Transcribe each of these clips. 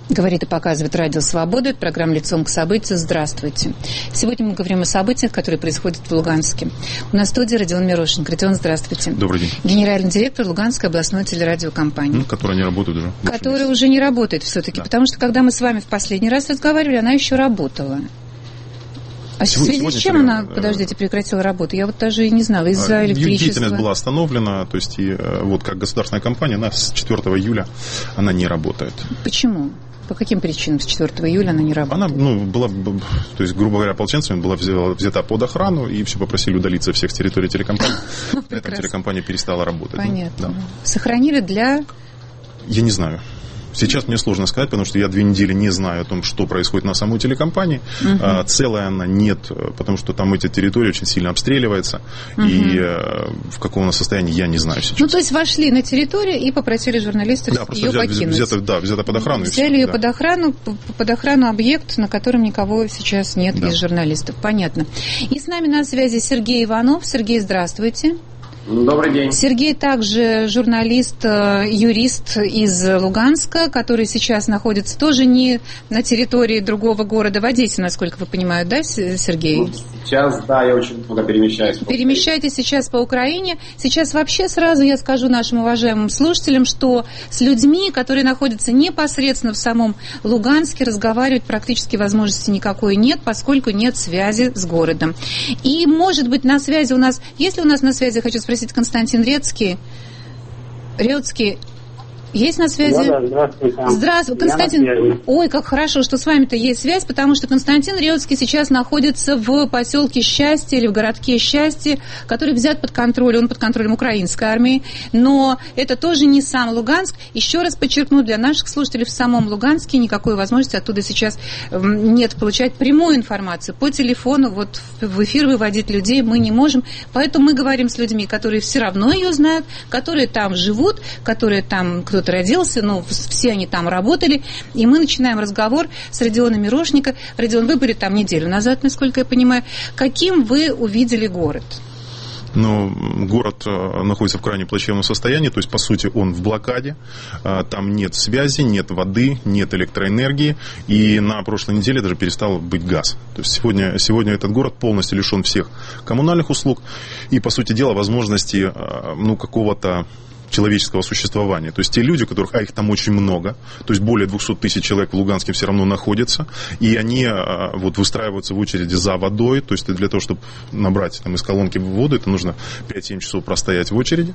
Говорит и показывает Радио Свобода. Это программа «Лицом к событию». Здравствуйте. Сегодня мы говорим о событиях, которые происходят в Луганске. У нас в студии Родион Мирошник. Родион, здравствуйте. Добрый день. Генеральный директор Луганской областной телерадиокомпании. Которая не работает уже. Которая уже не работает все-таки. Да. Потому что, когда мы с вами в последний раз разговаривали, она еще работала. А в связи с чем она, прекратила работу? Я вот даже и не знала. Из-за электричества. Деятельность была остановлена, то есть и вот как государственная компания, она с 4 июля она не работает. Почему? По каким причинам с 4 июля она не работает? Она была, то есть, грубо говоря, ополченцами была взята под охрану, и все попросили удалиться всех с территории телекомпании. Поэтому телекомпания перестала работать. Понятно. Сохранили для... Я не знаю. Сейчас мне сложно сказать, потому что я 2 недели не знаю о том, что происходит на самой телекомпании. Целая она нет, потому что там эти территории очень сильно обстреливаются. И в каком она состоянии, я не знаю сейчас. Ну, то есть вошли на территорию и попросили журналистов ее покинуть. Взято под охрану. Взяли ее под охрану объект, на котором никого сейчас нет из журналистов. Понятно. И с нами на связи Сергей Иванов. Сергей, здравствуйте. Добрый день. Сергей также журналист, юрист из Луганска, который сейчас находится тоже не на территории другого города, в Одессе, насколько вы понимаете, да, Сергей? Сейчас, да, я очень много перемещаюсь. Перемещаетесь сейчас по Украине. Сейчас вообще сразу я скажу нашим уважаемым слушателям, что с людьми, которые находятся непосредственно в самом Луганске, разговаривать практически возможности никакой нет, поскольку нет связи с городом. И, может быть, на связи у нас... Если у нас на связи, хочу спросить, Константин Рецкий. Есть на связи? Да, здравствуйте. Здравствуй, Константин. Ой, как хорошо, что с вами-то есть связь, потому что Константин Рецкий сейчас находится в поселке Счастье или в городке Счастье, который взят под контроль, он под контролем украинской армии, но это тоже не сам Луганск. Еще раз подчеркну, для наших слушателей в самом Луганске никакой возможности оттуда сейчас нет получать прямую информацию. По телефону вот в эфир выводить людей мы не можем, поэтому мы говорим с людьми, которые все равно ее знают, которые там живут, которые там кто-то родился, но все они там работали, и мы начинаем разговор с Родионом Мирошника. Родион, вы были там неделю назад, насколько я понимаю. Каким вы увидели город? Город находится в крайне плачевном состоянии, то есть, по сути, он в блокаде, там нет связи, нет воды, нет электроэнергии, и на прошлой неделе даже перестал быть газ. То есть, сегодня этот город полностью лишен всех коммунальных услуг и, по сути дела, возможности, какого-то человеческого существования. То есть те люди, которых, их там очень много, то есть более 200 тысяч человек в Луганске все равно находятся, и они выстраиваются в очереди за водой, то есть для того, чтобы набрать из колонки воду, это нужно 5-7 часов простоять в очереди.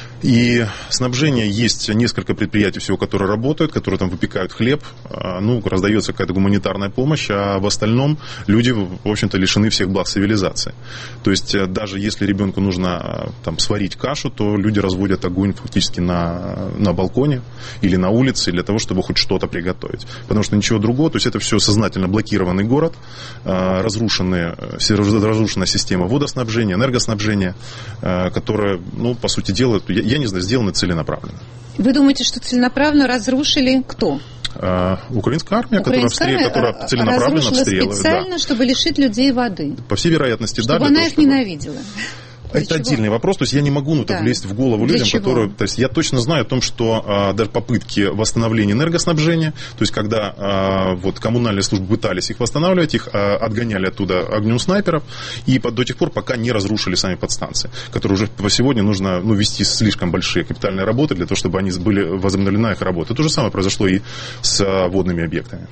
И снабжение есть несколько предприятий всего, которые работают, которые там выпекают хлеб, раздается какая-то гуманитарная помощь, а в остальном люди, в общем-то, лишены всех благ цивилизации. То есть даже если ребенку нужно сварить кашу, то люди разводят огонь фактически на балконе или на улице для того, чтобы хоть что-то приготовить. Потому что ничего другого, то есть это все сознательно блокированный город, разрушенная система водоснабжения, энергоснабжения, которая, по сути дела, я не знаю, сделана целенаправленно. Вы думаете, что целенаправленно разрушили кто? Украинская армия, которая целенаправленно обстреливает. Специально, чтобы лишить людей воды. По всей вероятности, чтобы она их ненавидела. Это отдельный вопрос, то есть я не могу влезть в голову людям, которые... То есть я точно знаю о том, что даже попытки восстановления энергоснабжения, то есть когда коммунальные службы пытались их восстанавливать, их отгоняли оттуда огнем снайперов, и до тех пор, пока не разрушили сами подстанции, которые уже сегодня нужно вести слишком большие капитальные работы для того, чтобы они были возобновлена их работа. То же самое произошло и с водными объектами.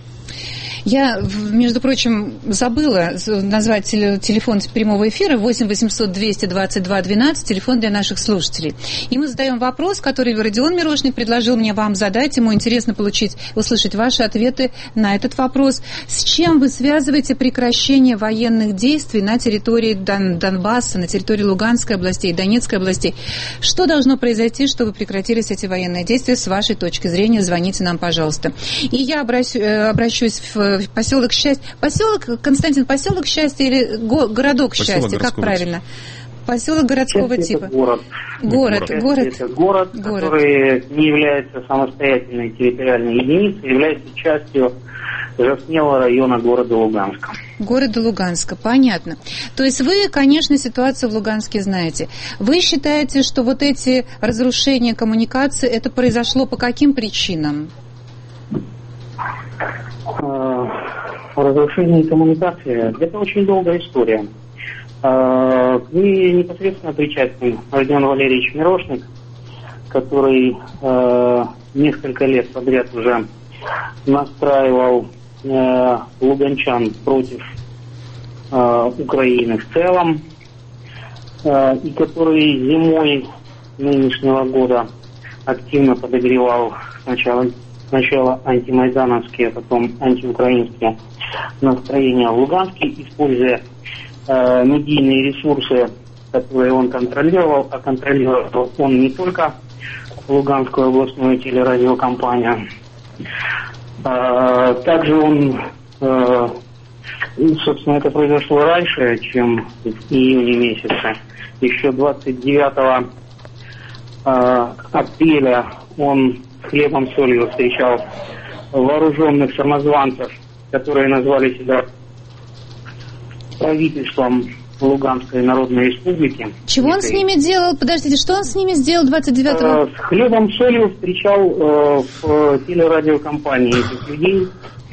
Я, между прочим, забыла назвать телефон прямого эфира 8 800 222 12, телефон для наших слушателей. И мы задаем вопрос, который Родион Мирошник предложил мне вам задать. Ему интересно услышать ваши ответы на этот вопрос. С чем вы связываете прекращение военных действий на территории Донбасса, на территории Луганской области, Донецкой областей? Что должно произойти, чтобы прекратились эти военные действия? С вашей точки зрения, звоните нам, пожалуйста. И я обращусь в поселок Счастье. Константин, поселок Счастье или городок Счастье? Как правильно? Поселок городского типа. Город. Это город, который не является самостоятельной территориальной единицей, является частью Жаснелого района города Луганска. Города Луганска, понятно. То есть вы, конечно, ситуацию в Луганске знаете. Вы считаете, что вот эти разрушения коммуникации, это произошло по каким причинам? Разрушение коммуникации – это очень долгая история. К ней непосредственно причастен Родион Валерьевич Мирошник, который несколько лет подряд уже настраивал луганчан против Украины в целом, и который зимой нынешнего года активно подогревал сначала антимайдановские, а потом антиукраинские настроения в Луганске, используя медийные ресурсы, которые он контролировал, а контролировал он не только Луганскую областную телерадиокомпанию. Также он, собственно, это произошло раньше, чем в июне месяце. Еще 29 апреля он хлебом солью встречал вооруженных самозванцев, которые назвали себя правительством Луганской Народной Республики. Чего он с ними делал? Подождите, что он с ними сделал 29-го? С хлебом солью встречал в телерадиокомпании этих людей.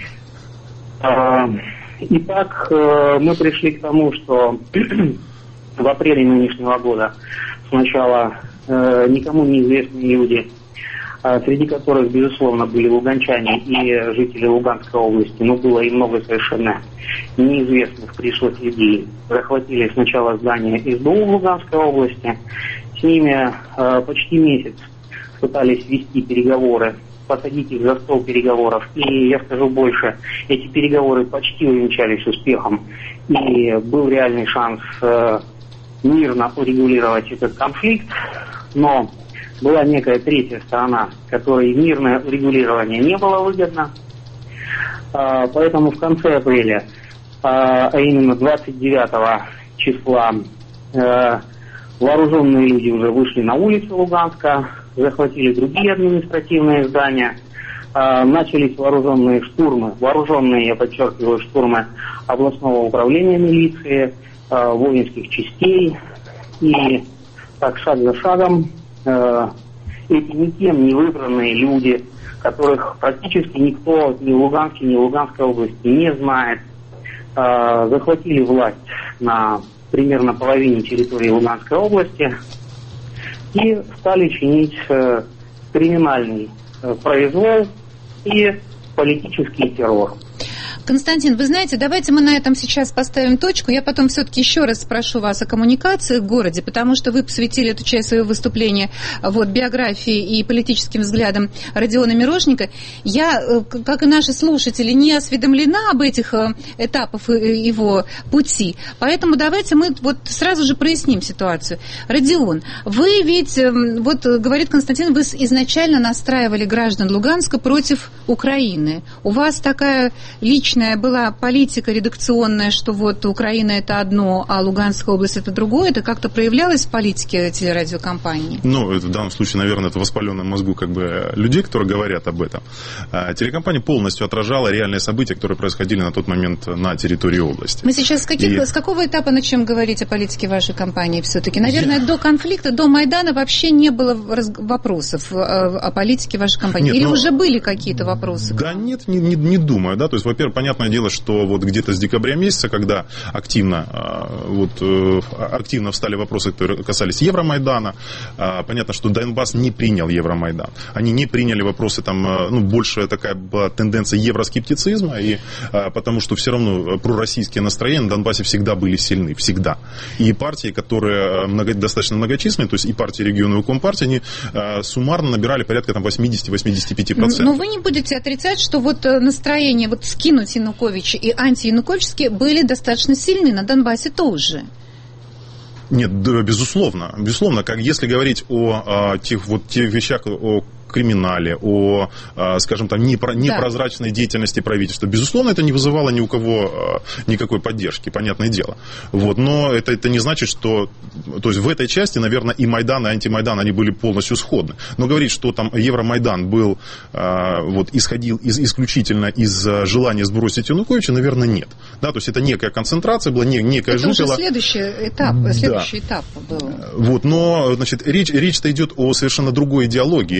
Итак, мы пришли к тому, что в апреле нынешнего года сначала никому неизвестные люди, среди которых, безусловно, были луганчане и жители Луганской области, но было и много совершенно неизвестных пришлых людей, захватили сначала здание СБУ в Луганской области, с ними почти месяц пытались вести переговоры, посадить их за стол переговоров, и я скажу больше, эти переговоры почти увенчались успехом, и был реальный шанс мирно урегулировать этот конфликт, но была некая третья сторона, которой мирное урегулирование не было выгодно. Поэтому в конце апреля, а именно 29 числа, вооруженные люди уже вышли на улицу Луганска, захватили другие административные здания, начались вооруженные штурмы, я подчеркиваю, штурмы областного управления милиции, воинских частей, и так шаг за шагом эти никем не выбранные люди, которых практически никто ни в Луганске, ни в Луганской области не знает, захватили власть на примерно половине территории Луганской области и стали чинить криминальный произвол и политический террор. Константин, вы знаете, давайте мы на этом сейчас поставим точку. Я потом все-таки еще раз спрошу вас о коммуникации в городе, потому что вы посвятили эту часть своего выступления биографии и политическим взглядам Родиона Мирошника. Я, как и наши слушатели, не осведомлена об этих этапах его пути. Поэтому давайте мы сразу же проясним ситуацию. Родион, вы ведь, говорит Константин, вы изначально настраивали граждан Луганска против Украины. У вас такая личная была политика редакционная, что Украина это одно, а Луганская область это другое. Это как-то проявлялось в политике телерадиокомпании? Это в данном случае, наверное, это в воспаленном мозгу людей, которые говорят об этом. Телекомпания полностью отражала реальные события, которые происходили на тот момент на территории области. Мы сейчас с какого этапа начнем говорить о политике вашей компании все-таки? Наверное, до конфликта, до Майдана вообще не было вопросов о политике вашей компании? Или уже были какие-то вопросы? Да нет, не думаю. Да? То есть, во-первых, понятное дело, что где-то с декабря месяца, когда активно встали вопросы, которые касались Евромайдана, понятно, что Донбасс не принял Евромайдан. Они не приняли вопросы, больше такая была тенденция евроскептицизма, и потому что все равно пророссийские настроения на Донбассе всегда были сильны, всегда. И партии, которые достаточно многочисленные, то есть и партии региона, и Компартия, они суммарно набирали порядка 80-85%. Но вы не будете отрицать, что настроение скинуть Януковича и антиянуковичские были достаточно сильны на Донбассе тоже. Нет, да, безусловно. Безусловно, если говорить о тех вещах, о криминале, о, скажем так, непрозрачной деятельности правительства. Безусловно, это не вызывало ни у кого никакой поддержки, понятное дело. Но это не значит, что... То есть в этой части, наверное, и Майдан, и антимайдан, они были полностью сходны. Но говорить, что там Евромайдан был, исходил исключительно из желания сбросить Януковича, наверное, нет. Да, то есть это некая концентрация была, некая жуть. Это уже следующий этап был. Но, речь-то идет о совершенно другой идеологии. Речь идет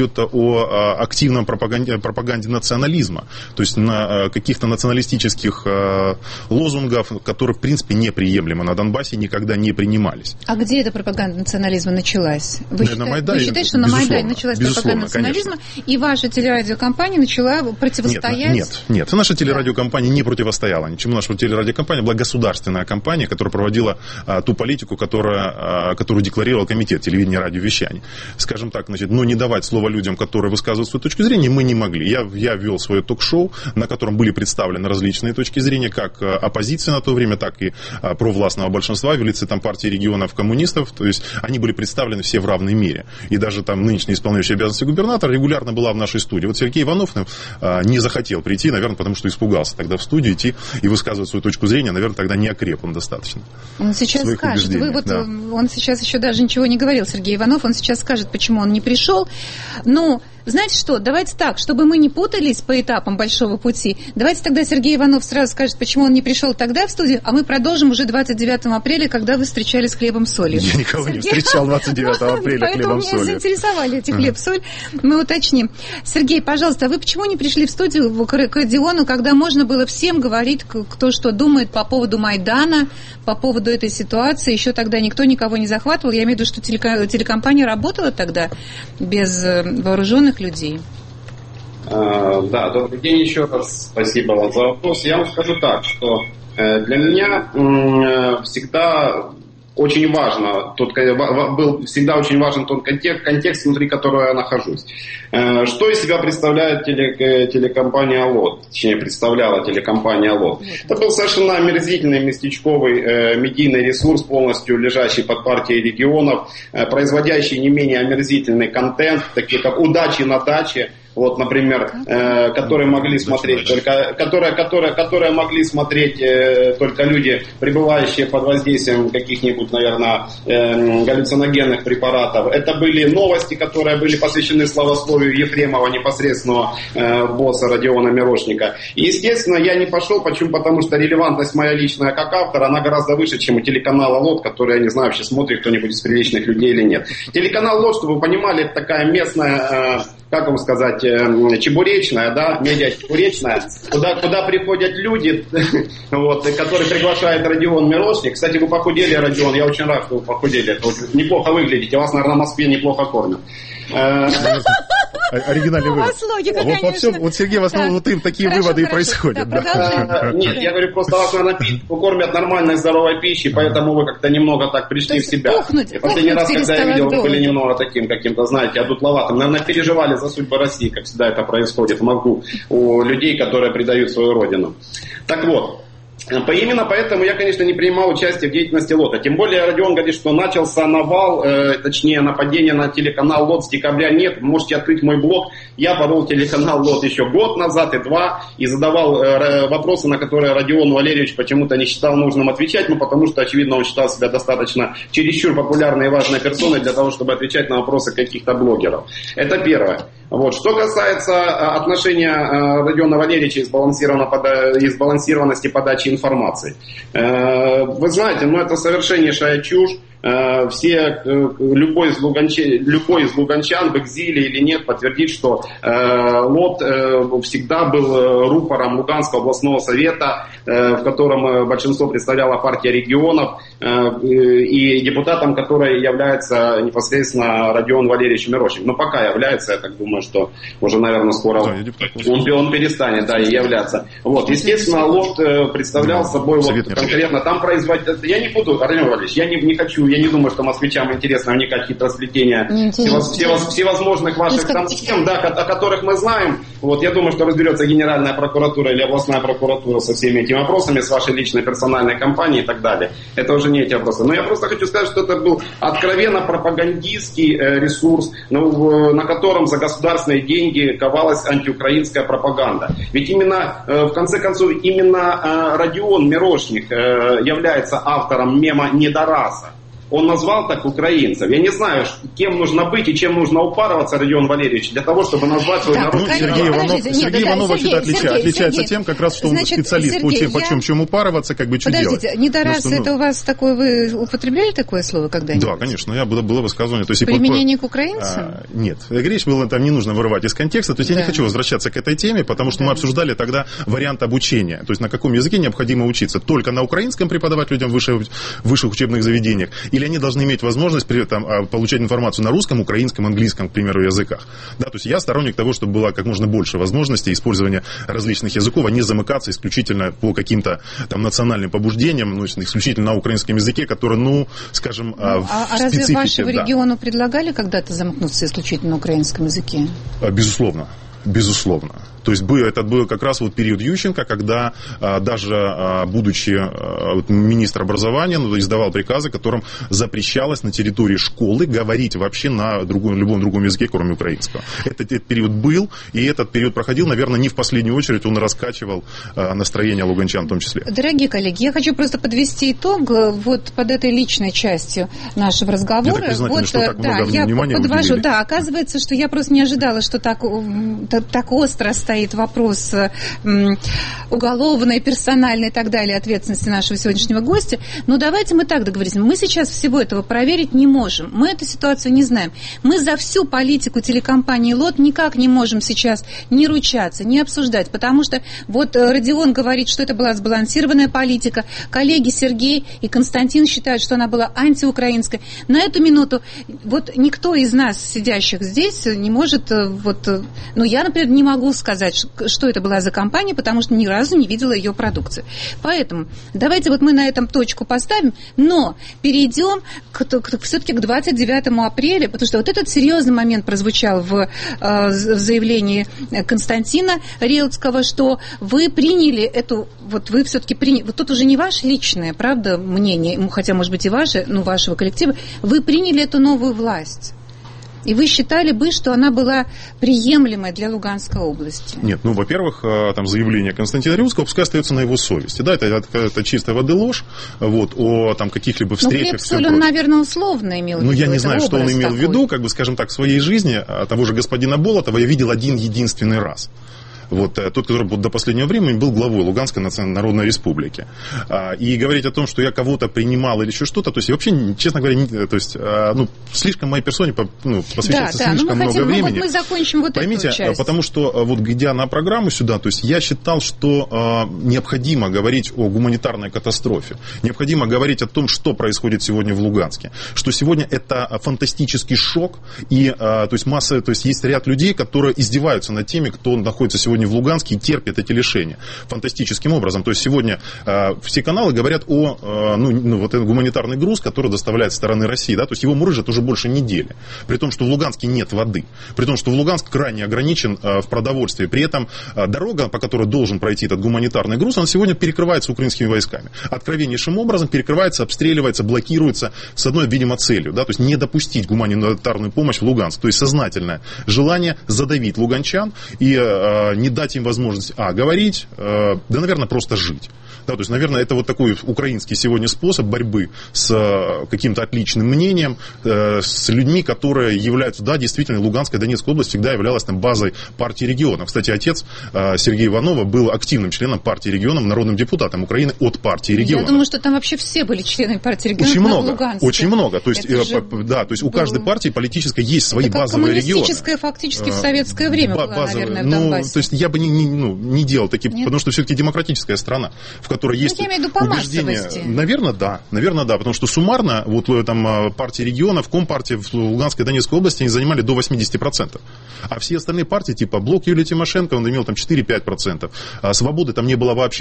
идет о активном пропаганде национализма, то есть на каких-то националистических лозунгов, которые, в принципе, неприемлемы на Донбассе, никогда не принимались. А где эта пропаганда национализма началась? Вы считаете, что на Майдане началась пропаганда национализма, конечно. И ваша телерадиокомпания начала противостоять? Нет. Наша телерадиокомпания не противостояла ничему. Наша телерадиокомпания была государственная компания, которая проводила ту политику, которую декларировал Комитет телевидения и радиовещания. Скажем так, но не давать слово людям, которые высказывают свою точку зрения, мы не могли. Я вел свое ток-шоу, на котором были представлены различные точки зрения, как оппозиции на то время, так и провластного большинства в лице партии регионов коммунистов. То есть они были представлены все в равной мере. И даже нынешний исполняющий обязанности губернатора регулярно была в нашей студии. Вот Сергей Иванов не захотел прийти, наверное, потому что испугался тогда в студию идти и высказывать свою точку зрения. Наверное, тогда не окреп он достаточно. Он сейчас скажет. Он сейчас еще даже ничего не говорил, Сергей Иванов. Он сейчас скажет, почему он не пришел. Знаете что, давайте так, чтобы мы не путались по этапам большого пути, давайте тогда Сергей Иванов сразу скажет, почему он не пришел тогда в студию, а мы продолжим уже 29 апреля, когда вы встречались с хлебом солью. Я никого не встречал 29 апреля хлебом солью. Поэтому меня заинтересовали эти хлеб-соль. Мы уточним. Сергей, пожалуйста, а вы почему не пришли в студию к Родиону, когда можно было всем говорить, кто что думает по поводу Майдана, по поводу этой ситуации? Еще тогда никто никого не захватывал. Я имею в виду, что телекомпания работала тогда без вооруженных людей. Да, добрый день еще раз. Спасибо вам за вопрос. Я вам скажу так, что для меня всегда очень важно, был всегда очень важен тот контекст, внутри которого я нахожусь. Что из себя представляет телекомпания ЛОТ, точнее представляла телекомпания ЛОТ. Это был совершенно омерзительный местечковый медийный ресурс, полностью лежащий под партией регионов, производящий не менее омерзительный контент, такие как «Удачи на даче», например, которые могли смотреть которые могли смотреть только люди, пребывающие под воздействием каких-нибудь, наверное, галлюциногенных препаратов. Это были новости, которые были посвящены славословию Ефремова, непосредственного босса Родиона Мирошника. И, естественно, я не пошел. Почему? Потому что релевантность моя личная как автор, она гораздо выше, чем у телеканала ЛОТ, который, я не знаю, вообще смотрит кто-нибудь из приличных людей или нет. Телеканал ЛОТ, чтобы вы понимали, это такая местная, как вам сказать, чебуречная, да, медиа-чебуречная, куда приходят люди, которые приглашает Родион Мирошник. Кстати, вы похудели, Родион, я очень рад, что вы похудели. Это неплохо выглядите, вас, наверное, в Москве неплохо кормят. Оригинальный вывод. Сергей, в основном такие выводы и происходят. Нет, я говорю, просто вас, наверное, кормят нормальной здоровой пищей, поэтому вы как-то немного так пришли в себя. Последний раз, когда я видел, вы были немного таким каким-то, знаете, одутловатым. Наверное, переживали за судьбу России, как всегда это происходит в мозгу у людей, которые предают свою родину. Так вот. Именно поэтому я, конечно, не принимал участие в деятельности ЛОТа. Тем более Родион говорит, что начался навал, точнее нападение на телеканал ЛОТ с декабря. Нет, вы можете открыть мой блог. Я порол телеканал ЛОТ еще год назад и 2, и задавал вопросы, на которые Родион Валерьевич почему-то не считал нужным отвечать, потому что, очевидно, он считал себя достаточно чересчур популярной и важной персоной для того, чтобы отвечать на вопросы каких-то блогеров. Это первое. Что касается отношения Родиона Валерьевича и сбалансированности подачи информации. Вы знаете, это совершеннейшая чушь. Любой из луганчан, в экзиле или нет, подтвердит, что ЛОТ всегда был рупором Луганского областного совета, в котором большинство представляла партия регионов, и депутатом которой является непосредственно Родион Валерьевич Мирошник. Но пока является, я так думаю, что уже, наверное, скоро он перестанет являться. Естественно, ЛОТ представлял собой конкретно там производить. Я не буду, Родион Валерьевич, я не хочу. Я не думаю, что москвичам интересно вникать в хитросплетения всевозможных ваших схем, о которых мы знаем. Я думаю, что разберется Генеральная прокуратура или областная прокуратура со всеми этими вопросами, с вашей личной персональной компанией и так далее. Это уже не эти вопросы. Но я просто хочу сказать, что это был откровенно пропагандистский ресурс, на котором за государственные деньги ковалась антиукраинская пропаганда. Ведь именно, в конце концов, именно Родион Мирошник является автором мема «Недораса». он назвал так украинцев. Я не знаю, кем нужно быть и чем нужно упарываться, Родион Валерьевич, для того, чтобы назвать свой народ. Сергей Иванов вообще-то отличается тем, как раз, что он специалист по чем упарываться, как бы что делать. Подождите, недорасы, это у вас такое, вы употребляли такое слово когда-нибудь? Да, конечно, было высказывание. Применение к украинцам? Нет, речь была, там не нужно вырывать из контекста, то есть я не хочу возвращаться к этой теме, потому что мы обсуждали тогда вариант обучения, то есть на каком языке необходимо учиться, только на украинском преподавать людям в высших учебных заведениях, или они должны иметь возможность получать информацию на русском, украинском, английском, к примеру, языках. Да, то есть я сторонник того, чтобы было как можно больше возможностей использования различных языков, а не замыкаться исключительно по каким-то там национальным побуждениям, исключительно на украинском языке, который, скажем, в специфике. Разве вашему региону предлагали когда-то замкнуться исключительно на украинском языке? Безусловно. То есть это был как раз вот период Ющенко, когда даже будучи министром образования, издавал приказы, которым запрещалось на территории школы говорить вообще на любом другом языке, кроме украинского. Этот период был, и этот период проходил, наверное, не в последнюю очередь, он раскачивал настроение луганчан в том числе. Дорогие коллеги, я хочу просто подвести итог вот под этой личной частью нашего разговора. Я подвожу. Да, оказывается, что я просто не ожидала, что так остро стоит вопрос уголовной, персональной и так далее ответственности нашего сегодняшнего гостя. Но давайте мы так договоримся. Мы сейчас всего этого проверить не можем. Мы эту ситуацию не знаем. Мы за всю политику телекомпании ЛОТ никак не можем сейчас ни ручаться, ни обсуждать, потому что вот Родион говорит, что это была сбалансированная политика. Коллеги Сергей и Константин считают, что она была антиукраинской. На эту минуту вот никто из нас, сидящих здесь, не может я, например, не могу сказать, что это была за компания, потому что ни разу не видела ее продукции. Поэтому давайте мы на этом точку поставим, но перейдем все-таки к 29 апреля, потому что вот этот серьезный момент прозвучал в заявлении Константина Релцкого, что вы приняли вы все-таки приняли, тут уже не ваше личное, правда, мнение, хотя, может быть, и ваше, вашего коллектива, вы приняли эту новую власть. И вы считали бы, что она была приемлемой для Луганской области? Нет, во-первых, заявление Константина Рилского пускай остается на его совести. Да, это чистой воды ложь, о каких-либо встречах. Хлеб, соль он, наверное, условно имел в виду. Я не знаю, что он имел в виду, скажем так, в своей жизни того же господина Болотова я видел один-единственный раз. Тот, который до последнего времени был главой Луганской Народной Республики. И говорить о том, что я кого-то принимал или еще что-то, то есть вообще, честно говоря, слишком моей персоне посвящается слишком много времени. Мы закончим Поймите, эту часть. Потому что идя на программу сюда, то есть я считал, что необходимо говорить о гуманитарной катастрофе, необходимо говорить о том, что происходит сегодня в Луганске, что сегодня это фантастический шок, и есть ряд людей, которые издеваются над теми, кто находится сегодня в Луганске и терпит эти лишения фантастическим образом. То есть сегодня все каналы говорят о этот гуманитарный груз, который доставляет со стороны России, да, то есть его мурыжат уже больше недели. При том, что в Луганске нет воды. При том, что в Луганск крайне ограничен в продовольствии. При этом дорога, по которой должен пройти этот гуманитарный груз, она сегодня перекрывается украинскими войсками. Откровеннейшим образом перекрывается, обстреливается, блокируется с одной, видимо, целью, да, то есть не допустить гуманитарную помощь в Луганск. То есть сознательное желание задавить луганчан и не дать им возможность говорить, наверное, просто жить. Да, то есть, наверное, это такой украинский сегодня способ борьбы с каким-то отличным мнением, с людьми, которые являются, действительно, Луганская и Донецкая область всегда являлась базой партии регионов. Кстати, отец Сергея Иванова был активным членом партии регионов, народным депутатом Украины от партии регионов. Я думаю, что там вообще все были членами партии регионов. Очень много. То есть, у каждой партии политической есть свои базовые регионы. Коммунистическая фактически в советское время была, наверное, в Донбассе. То есть, я бы не делал такие, потому что все-таки демократическая страна, в которой есть убеждения. Наверное, да, потому что суммарно партии регионов, Компартии в Луганской и Донецкой области они занимали до 80%. А все остальные партии, типа Блок Юлии Тимошенко, он имел 4-5%. А Свободы там не было вообще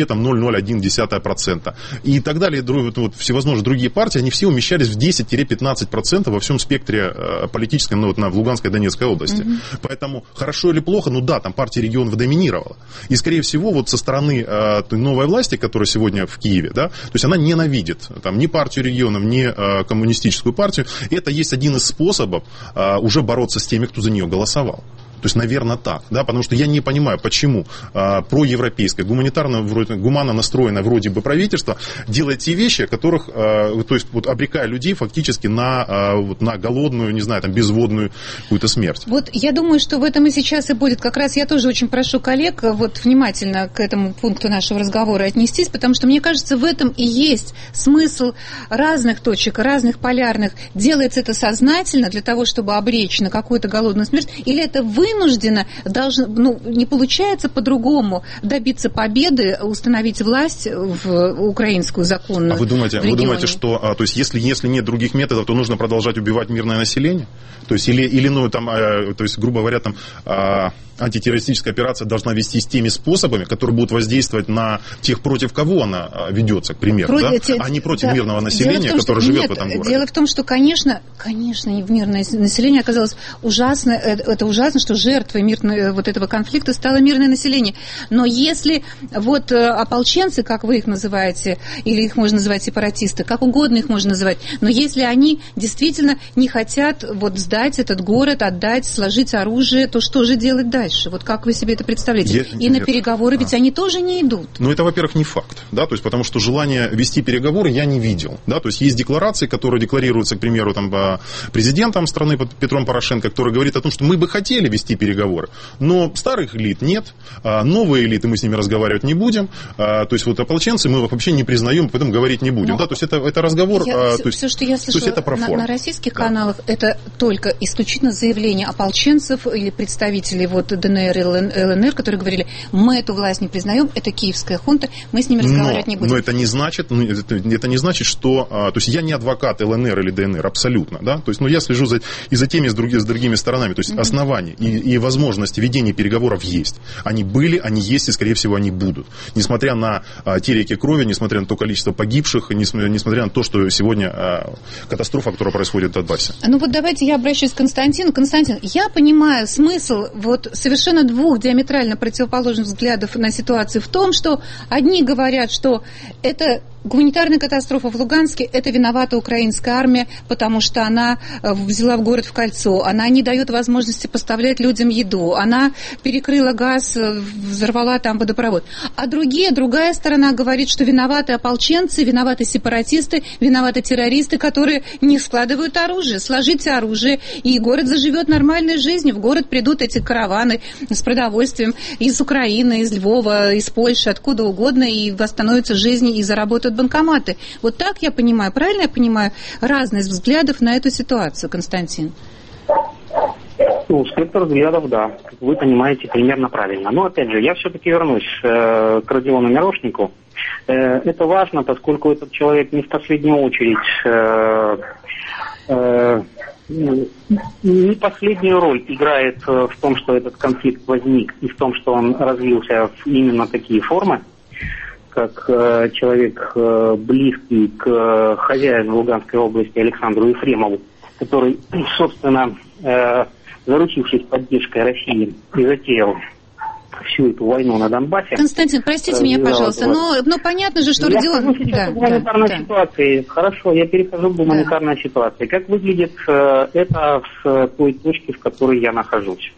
0,01%. И так далее, всевозможные другие партии, они все умещались в 10-15% во всем спектре политическом в Луганской и Донецкой области. Поэтому хорошо или плохо, там партия регионов доминировала. И, скорее всего, со стороны новой власти, которая сегодня в Киеве, да, то есть она ненавидит ни партию регионов, ни коммунистическую партию. И это есть один из способов уже бороться с теми, кто за нее голосовал. То есть, наверное, так, да, потому что я не понимаю, почему проевропейское, гуманитарно, гуманно настроенное вроде бы правительство делает те вещи, которых, то есть, вот, обрекая людей фактически на голодную, не знаю, там, безводную какую-то смерть. Вот я думаю, что в этом и сейчас и будет. Как раз я тоже очень прошу коллег вот внимательно к этому пункту нашего разговора отнестись, потому что, мне кажется, в этом и есть смысл разных точек, разных полярных. Делается это сознательно для того, чтобы обречь на какую-то голодную смерть, или это вынужденно не получается по-другому добиться победы, установить власть в украинскую законную. А вы думаете, что, то есть, если нет других методов, то нужно продолжать убивать мирное население? То есть, то есть, грубо говоря, там, антитеррористическая операция должна вестись теми способами, которые будут воздействовать на тех, против кого она ведется, к примеру, а не против мирного населения, которое живет в этом городе. Дело в том, что, конечно, мирное население оказалось ужасно, это ужасно, что жертвой вот этого конфликта стало мирное население. Но если вот ополченцы, как вы их называете, или их можно называть сепаратисты, как угодно их можно называть, но если они действительно не хотят вот сдать этот город, отдать, сложить оружие, то что же делать дальше? Вот как вы себе это представляете? И на переговоры ведь они тоже не идут. Ну, это, во-первых, не факт, да, то есть, потому что желание вести переговоры я не видел, да, то есть, есть декларации, которые декларируются, к примеру, там, президентом страны Петром Порошенко, который говорит о том, что мы бы хотели вести переговоры, но старых элит нет, новые элиты мы с ними разговаривать не будем, то есть, вот ополченцы мы вообще не признаем, поэтому говорить не будем, да, то есть, это разговор, все, что я слышала на российских каналах, это только исключительно заявления ополченцев или представителей вот ДНР и ЛНР, которые говорили, мы эту власть не признаем, это киевская хунта, мы с ними разговаривать не будем. Но это не значит, что... То есть я не адвокат ЛНР или ДНР, абсолютно, да, то есть, я слежу за теми, с другими сторонами, то есть основания и возможности ведения переговоров есть. Они были, они есть и, скорее всего, они будут. Несмотря на те реки крови, несмотря на то количество погибших, несмотря на то, что сегодня катастрофа, которая происходит в Донбассе. Ну вот давайте я обращусь к Константину. Константин, я понимаю смысл вот совершенно двух диаметрально противоположных взглядов на ситуацию в том, что одни говорят, что это гуманитарная катастрофа в Луганске, это виновата украинская армия, потому что она взяла в город в кольцо, она не дает возможности поставлять людям еду, она перекрыла газ, взорвала там водопровод. А другая сторона говорит, что виноваты ополченцы, виноваты сепаратисты, виноваты террористы, которые не складывают оружие. Сложите оружие, и город заживет нормальной жизнью. В город придут эти караваны с продовольствием из Украины, из Львова, из Польши, откуда угодно, и восстановится жизнь, и заработают банкоматы. Вот так я понимаю, правильно я понимаю разность взглядов на эту ситуацию, Константин? Спектр взглядов, да, вы понимаете примерно правильно. Но, опять же, я все-таки вернусь к Родиону Мирошнику. Это важно, поскольку этот человек не в последнюю очередь, не последнюю роль играет в том, что этот конфликт возник, и в том, что он развился в именно такие формы, как человек, близкий к хозяину Луганской области Александру Ефремову, который, собственно, заручившись поддержкой России, и затеял всю эту войну на Донбассе. Константин, простите меня, пожалуйста, но понятно же, что Родион... Я гуманитарной ситуации. Хорошо, я перехожу к гуманитарной ситуации. Как выглядит это с той точки, в которой я нахожусь?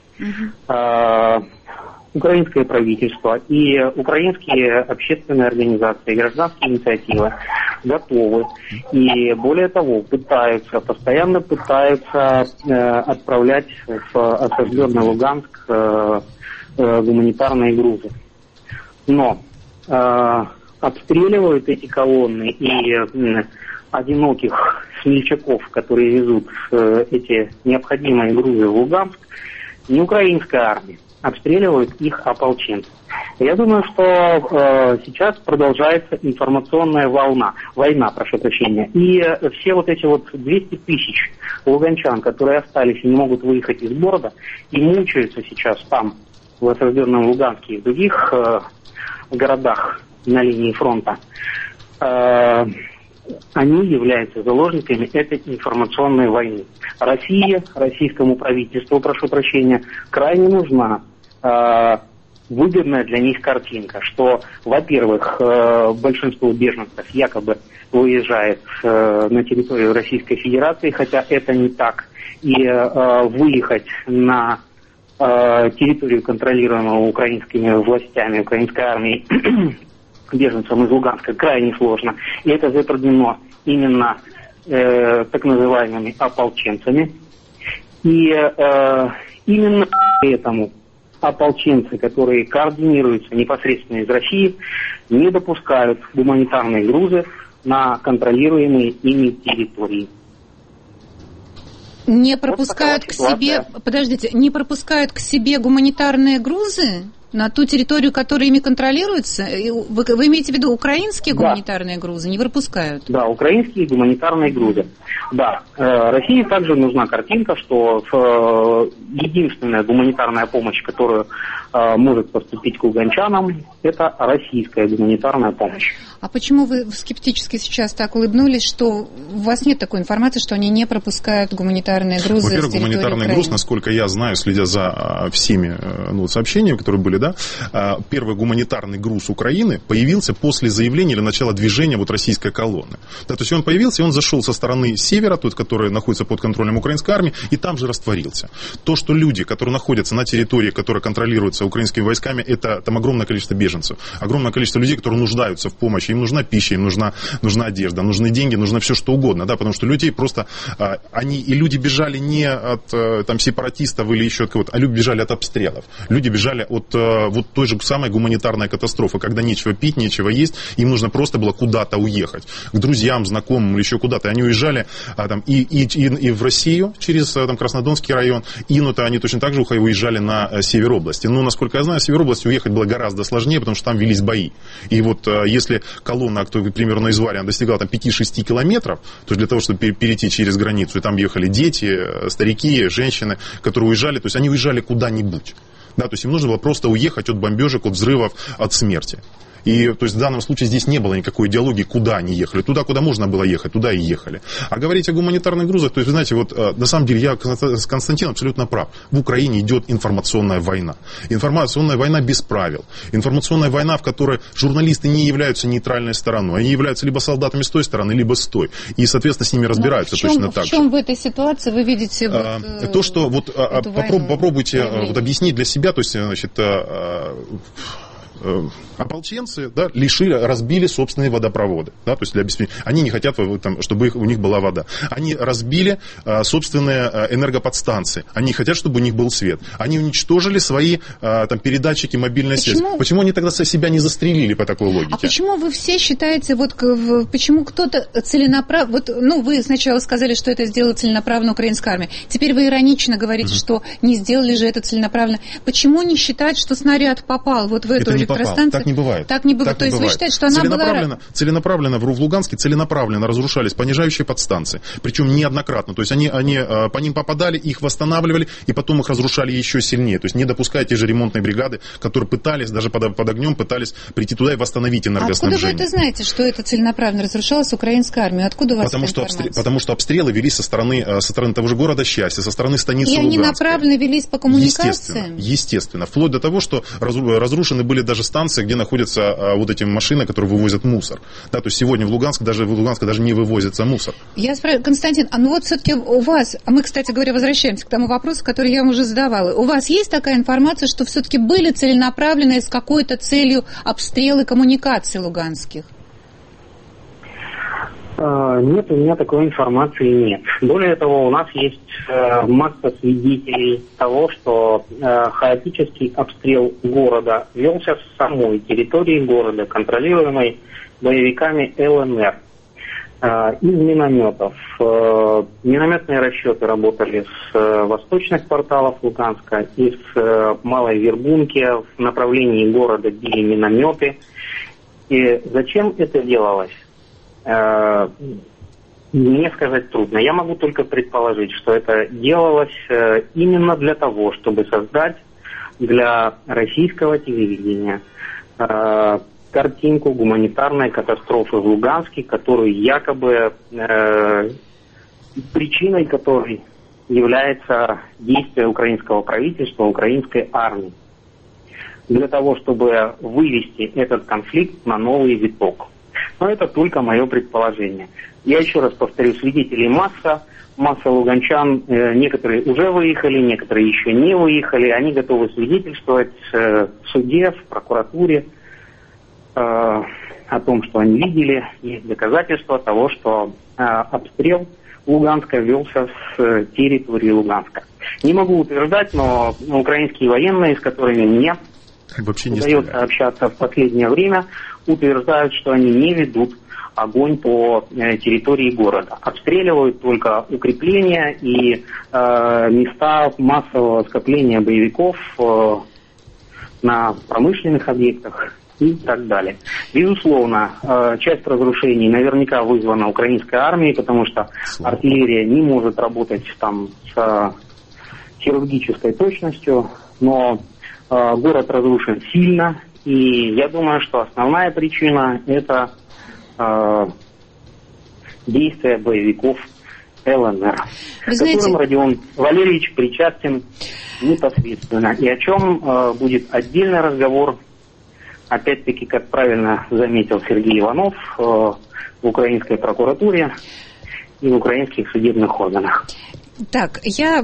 Украинское правительство и украинские общественные организации, гражданские инициативы готовы и, более того, постоянно пытаются отправлять в осажденный Луганск гуманитарные грузы. Но обстреливают эти колонны и одиноких смельчаков, которые везут эти необходимые грузы в Луганск, не украинская армия. Обстреливают их ополченцы. Я думаю, что сейчас продолжается информационная война, прошу прощения. И все вот эти 200 тысяч луганчан, которые остались и не могут выехать из города, и мучаются сейчас там, в осажденном Луганске и в других городах на линии фронта, они являются заложниками этой информационной войны. Российскому правительству, прошу прощения, крайне нужна выгодная для них картинка, что, во-первых, большинство беженцев якобы выезжает на территорию Российской Федерации, хотя это не так, и выехать на территорию, контролируемую украинскими властями, украинской армией, беженцам из Луганска, крайне сложно. И это затруднено именно так называемыми ополченцами. И именно поэтому ополченцы, которые координируются непосредственно из России, не допускают гуманитарные грузы на контролируемые ими территории. Не пропускают к себе, подождите, не пропускают к себе гуманитарные грузы на ту территорию, которая ими контролируется? Вы имеете в виду украинские гуманитарные грузы? Не пропускают? Да, украинские гуманитарные грузы. Да, России также нужна картинка, что единственная гуманитарная помощь, которую может поступить к луганчанам, это российская гуманитарная помощь. А почему вы скептически сейчас так улыбнулись, что у вас нет такой информации, что они не пропускают гуманитарные грузы? Во-первых, гуманитарный груз, насколько я знаю, следя за всеми сообщениями, которые были, да, первый гуманитарный груз Украины появился после заявления или начала движения российской колонны. Да, то есть он появился, и он зашел со стороны севера, тот, который находится под контролем украинской армии, и там же растворился. То, что люди, которые находятся на территории, которая контролируется украинскими войсками, это там огромное количество беженцев, огромное количество людей, которые нуждаются в помощи. Им нужна пища, им нужна одежда, нужны деньги, нужно все что угодно, да, потому что людей просто, люди бежали не от там сепаратистов или еще от кого-то, а люди бежали от обстрелов. Люди бежали от той же самой гуманитарной катастрофы, когда нечего пить, нечего есть, им нужно просто было куда-то уехать, к друзьям, знакомым или еще куда-то. Они уезжали и в Россию через Краснодонский район, и они точно так же уезжали на север области. Но, насколько я знаю, в север области уехать было гораздо сложнее, потому что там велись бои. И если колонна, к примеру, из Варя достигала 5-6 километров, то есть для того, чтобы перейти через границу, и там ехали дети, старики, женщины, которые уезжали, то есть они уезжали куда-нибудь. Да, то есть им нужно было просто уехать от бомбежек, от взрывов, от смерти. И то есть в данном случае здесь не было никакой идеологии, куда они ехали. Туда, куда можно было ехать, туда и ехали. А говорить о гуманитарных грузах, то есть, вы знаете, на самом деле я с Константином абсолютно прав. В Украине идет информационная война. Информационная война без правил. Информационная война, в которой журналисты не являются нейтральной стороной. Они являются либо солдатами с той стороны, либо с той. И, соответственно, с ними разбираются точно так же. В чем в этой ситуации вы видите то, что попробуйте объяснить для себя, то есть, значит, ополченцы, да, разбили собственные водопроводы, да, то есть для обеспечения. Они не хотят, чтобы у них была вода. Они разбили собственные энергоподстанции. Они хотят, чтобы у них был свет. Они уничтожили свои передатчики мобильной связи. Почему они тогда себя не застрелили по такой логике? А почему вы все считаете, почему кто-то целенаправленно... вы сначала сказали, что это сделала целенаправленно украинская армия. Теперь вы иронично говорите, что не сделали же это целенаправленно. Почему не считать, что снаряд попал в эту электростанцию? Так не бывает. Так не бывает. То есть вы считаете, что она целенаправленно в Луганске разрушались понижающие подстанции. Причем неоднократно. То есть они по ним попадали, их восстанавливали, и потом их разрушали еще сильнее. То есть не допуская те же ремонтные бригады, которые пытались, даже под огнем, пытались прийти туда и восстановить энергоснабжение. Откуда вы это знаете, что это целенаправленно разрушалось украинской армией? Откуда у вас эта информация? Потому что обстрелы велись со стороны того же города Счастья, со стороны станицы Луганской. И они направленно велись по коммуникациям? Естественно. Вплоть до того, что разрушены были даже станции, где находятся эти машины, которые вывозят мусор. Да, то есть сегодня в Луганск даже не вывозится мусор. Я спрашиваю, Константин, все-таки у вас, мы, кстати говоря, возвращаемся к тому вопросу, который я вам уже задавала. У вас есть такая информация, что все-таки были целенаправленные с какой-то целью обстрелы коммуникаций луганских? Нет, у меня такой информации нет. Более того, у нас есть масса свидетелей того, что хаотический обстрел города велся с самой территории города, контролируемой боевиками ЛНР. Из минометов. Минометные расчеты работали с восточных кварталов Луганска, из Малой Вербунки в направлении города били минометы. И зачем это делалось? Мне сказать трудно. Я могу только предположить, что это делалось именно для того, чтобы создать для российского телевидения картинку гуманитарной катастрофы в Луганске, которую якобы причиной которой является действие украинского правительства, украинской армии, для того, чтобы вывести этот конфликт на новый виток. Но это только мое предположение. Я еще раз повторю, свидетелей масса луганчан, некоторые уже выехали, некоторые еще не выехали, они готовы свидетельствовать в суде, в прокуратуре о том, что они видели, есть доказательства того, что обстрел Луганска велся с территории Луганска. Не могу утверждать, но украинские военные, с которыми мне удается общаться в последнее время, утверждают, что они не ведут огонь по территории города. Обстреливают только укрепления и места массового скопления боевиков на промышленных объектах и так далее. Безусловно, часть разрушений наверняка вызвана украинской армией, потому что артиллерия не может работать там с хирургической точностью, но город разрушен сильно, и я думаю, что основная причина – это действия боевиков ЛНР, к которым Родион Валерьевич причастен непосредственно, и о чем будет отдельный разговор, опять-таки, как правильно заметил Сергей Иванов, в украинской прокуратуре и в украинских судебных органах. Так, я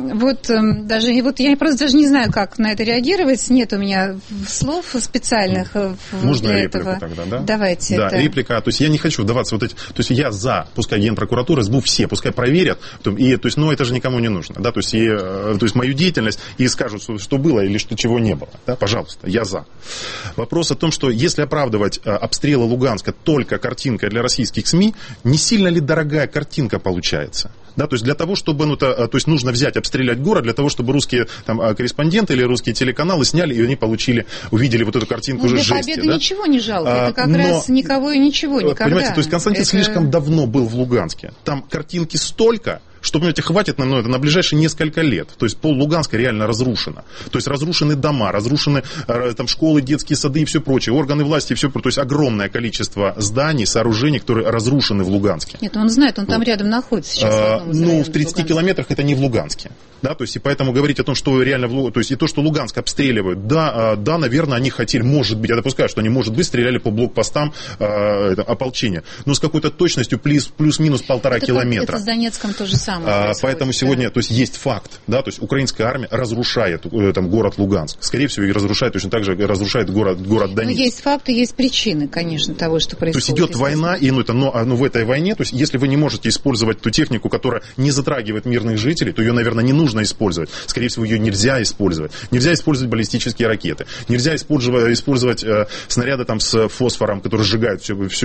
просто даже не знаю, как на это реагировать. Нет у меня слов специальных Можно для реплику этого. Тогда, да? Давайте. Да, реплика. То есть я не хочу вдаваться то есть я за, пускай Генпрокуратура, СБУ, все, пускай проверят, но это же никому не нужно, да, то есть мою деятельность и скажут, что было или что чего не было, да, пожалуйста, я за. Вопрос о том, что если оправдывать обстрелы Луганска только картинкой для российских СМИ, не сильно ли дорогая картинка получается? Да, то есть для того, чтобы, нужно взять, обстрелять город, для того, чтобы русские корреспонденты или русские телеканалы сняли, и они увидели вот эту картинку уже жести. Для победы ничего не жалко, это как раз никого и ничего, никогда. Понимаете, то есть Константин слишком давно был в Луганске, там картинки столько, что, понимаете, хватит на ближайшие несколько лет. То есть пол Луганска реально разрушено. То есть разрушены дома, разрушены там школы, детские сады и все прочее, органы власти и все прочее. То есть огромное количество зданий, сооружений, которые разрушены в Луганске. Нет, он знает, он там рядом находится сейчас. В 30 километрах это не в Луганске. Да, то есть и поэтому говорить о том, что реально то есть и то, что Луганск обстреливают, да, наверное, они хотели, может быть, я допускаю, что они, может быть, стреляли по блокпостам ополчения, но с какой-то точностью плюс-минус 1,5 километра. Это с Донецком то же самое. Поэтому сегодня, то есть есть факт, да, то есть украинская армия разрушает город Луганск. Скорее всего, и разрушает точно так же, разрушает город Донецк. Но есть факты, есть причины, конечно, того, что происходит. То есть идет война, и но в этой войне, то есть если вы не можете использовать ту технику, которая не затрагивает мирных жителей, то ее, наверное, не нужно использовать. Скорее всего, ее нельзя использовать. Нельзя использовать баллистические ракеты. Нельзя использовать снаряды там с фосфором, которые сжигают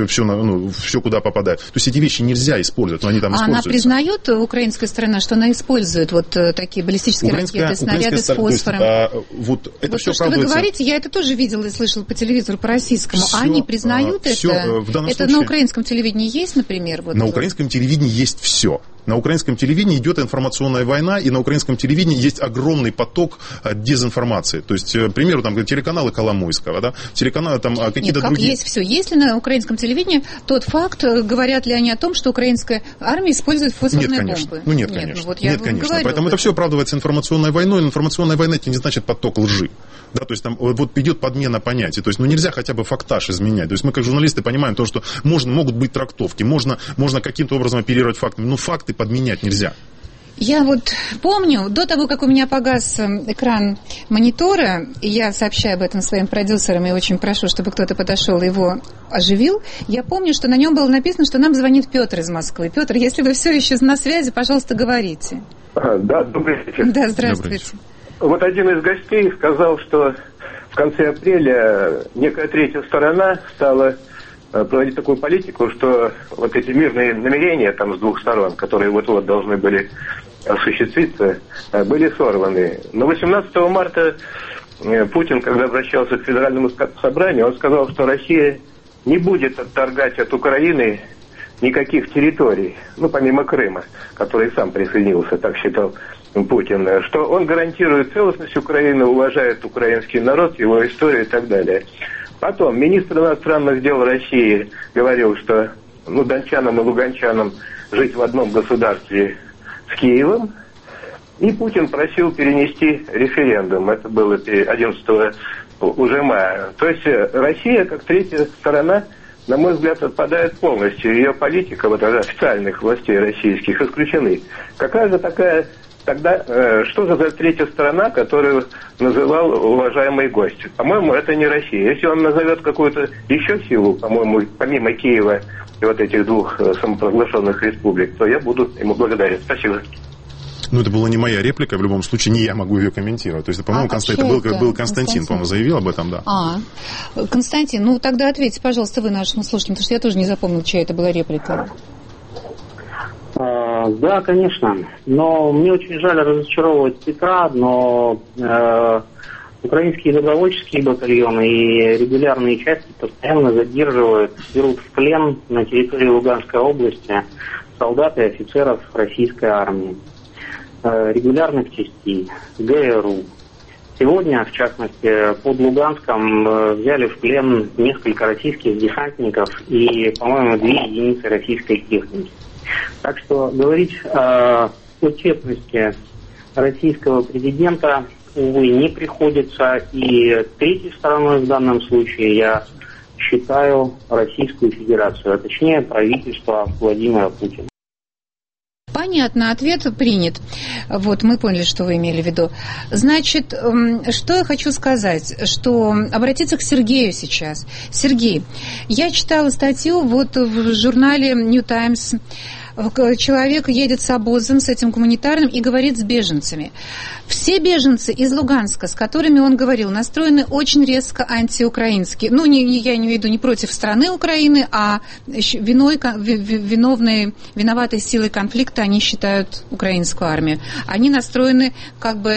все, куда попадают. То есть эти вещи нельзя использовать, но они там используются. Она признает, украинская сторона, что она использует вот такие баллистические ракеты, снаряды с фосфором? Это все что вы говорите, я это тоже видела и слышала по телевизору, по российскому. Они признают это? Это на украинском телевидении есть, например? На украинском телевидении есть все. На украинском телевидении идет информационная война, и на украинском телевидении есть огромный поток дезинформации. То есть, к примеру, там телеканалы Коломойского, да, телеканалы там какие-то другие. Есть все. Есть ли на украинском телевидении тот факт, говорят ли они о том, что украинская армия использует фосфорные бомбы? Нет, конечно. Нет, конечно. Поэтому это все оправдывается информационной войной. Информационная война это не значит поток лжи. Да, то есть там вот идет подмена понятий. То есть, нельзя хотя бы фактаж изменять. То есть мы как журналисты понимаем то, что могут быть трактовки, можно каким-то образом оперировать фактами, но факты подменять нельзя. Я вот помню, до того, как у меня погас экран монитора, и я сообщаю об этом своим продюсерам и очень прошу, чтобы кто-то подошел и его оживил, я помню, что на нем было написано, что нам звонит Петр из Москвы. Петр, если вы все еще на связи, пожалуйста, говорите. Да, добрый вечер. Да, здравствуйте. Вот один из гостей сказал, что в конце апреля некая третья сторона стала проводить такую политику, что вот эти мирные намерения там с двух сторон, которые вот-вот должны были осуществиться, были сорваны. Но 18 марта Путин, когда обращался к Федеральному собранию, он сказал, что Россия не будет отторгать от Украины никаких территорий, помимо Крыма, который сам присоединился, так считал Путин, что он гарантирует целостность Украины, уважает украинский народ, его историю и так далее. Потом министр иностранных дел России говорил, что дончанам и луганчанам жить в одном государстве с Киевом. И Путин просил перенести референдум. Это было 11 уже мая. То есть Россия, как третья сторона, на мой взгляд, отпадает полностью. Ее политика, вот официальных властей российских, исключены. Какая же такая тогда, что же за третья сторона, которую называл уважаемый гость? По-моему, это не Россия. Если он назовет какую-то еще силу, по-моему, помимо Киева и вот этих двух самопровозглашенных республик, то я буду ему благодарен. Спасибо. Ну, это была не моя реплика, в любом случае, не я могу ее комментировать. То есть, по-моему, это был Константин, по-моему, заявил об этом, да. Константин, ну, тогда ответьте, пожалуйста, вы нашим слушателям, потому что я тоже не запомнил, чья это была реплика. Да, конечно. Но мне очень жаль разочаровывать Петра, но украинские добровольческие батальоны и регулярные части постоянно задерживают, берут в плен на территории Луганской области солдат и офицеров российской армии, регулярных частей, ГРУ. Сегодня, в частности, под Луганском взяли в плен несколько российских десантников и, по-моему, 2 единицы российской техники. Так что говорить о честности российского президента, увы, не приходится. И третьей стороной в данном случае я считаю Российскую Федерацию, а точнее правительство Владимира Путина. Понятно, ответ принят. Вот, мы поняли, что вы имели в виду. Значит, что я хочу сказать, что обратиться к Сергею сейчас. Сергей, я читала статью вот в журнале New Times. Человек едет с обозом, с этим гуманитарным, и говорит с беженцами. Все беженцы из Луганска, с которыми он говорил, настроены очень резко антиукраински. Ну, я имею в виду не против страны Украины, а виноватой силой конфликта они считают украинскую армию. Они настроены как бы